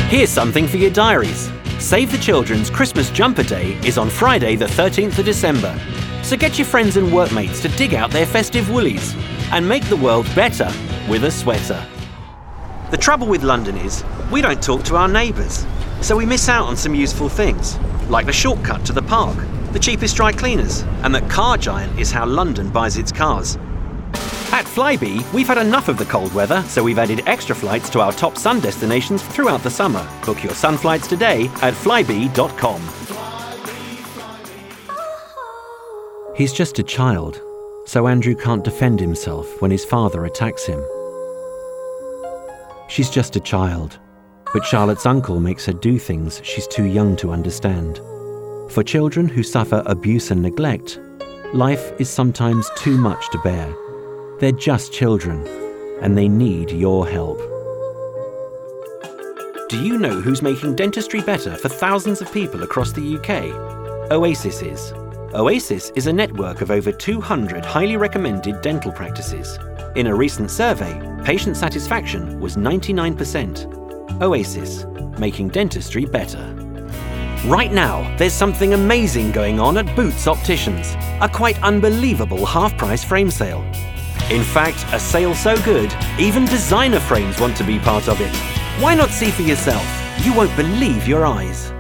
Here's something for your diaries. Save the Children's Christmas Jumper Day is on Friday the 13th of December. So get your friends and workmates to dig out their festive woolies and make the world better with a sweater. The trouble with London is we don't talk to our neighbours, so we miss out on some useful things, like the shortcut to the park, the cheapest dry cleaners, and that Car Giant is how London buys its cars. At Flybe, we've had enough of the cold weather, so we've added extra flights to our top sun destinations throughout the summer. Book your sun flights today at flybe.com. He's just a child, so Andrew can't defend himself when his father attacks him. She's just a child, but Charlotte's uncle makes her do things she's too young to understand. For children who suffer abuse and neglect, life is sometimes too much to bear. They're just children, and they need your help. Do you know who's making dentistry better for thousands of people across the UK? Oasis is. Oasis is a network of over 200 highly recommended dental practices. In a recent survey, patient satisfaction was 99%. Oasis, making dentistry better. Right now, there's something amazing going on at Boots Opticians, a quite unbelievable half-price frame sale. In fact, a sale so good, even designer frames want to be part of it. Why not see for yourself? You won't believe your eyes.